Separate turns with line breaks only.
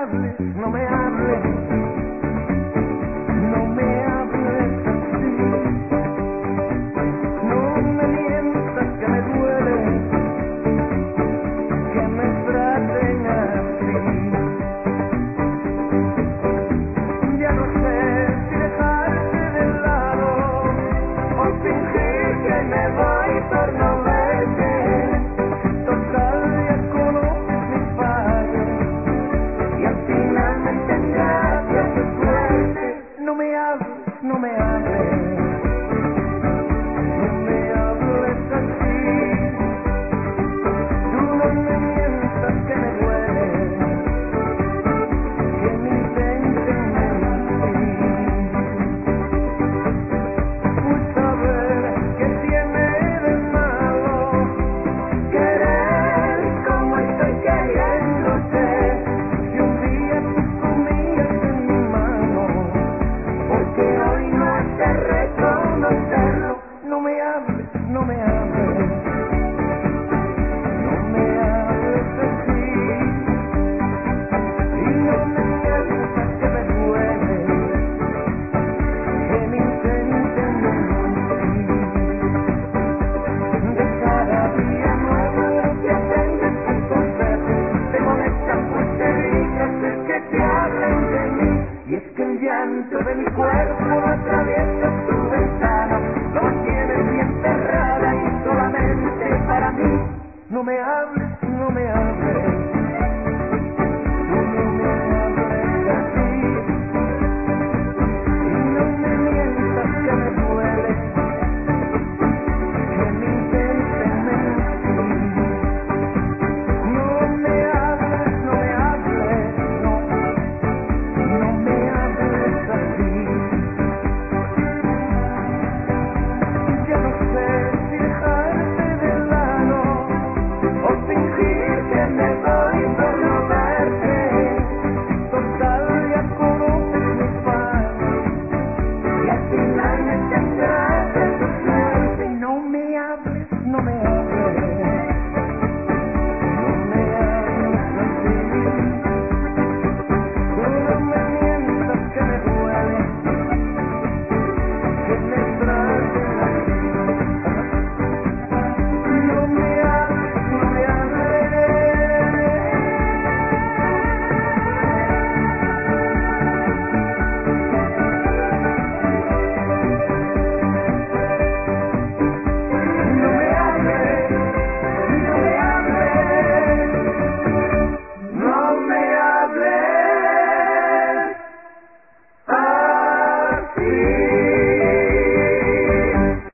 hables, no me hables, no me hables así. No me mientas que me duele que me traten así. Ya no sé si dejarte de lado o fingir que me voy por no verte. Total, ya conoces mis fallos y al final me tendrás que hacer fuerte. No me hables, no me hables, no me hables así. Tú no me mientas que me duele que me intenten mentir. Pues saber que tiene de malo querer como estoy queriéndote. Si un día tú comías en mi mano, porque hoy no has de reconocerlo. No me hables, no me hables, no me hables así. Y no me mientas que me duele que me intenten mentir. De cada día nuevo que tengas tus consejos te molestan pues te digas el que te hablen de mí. Y es que el llanto de mi cuerpo atraviesa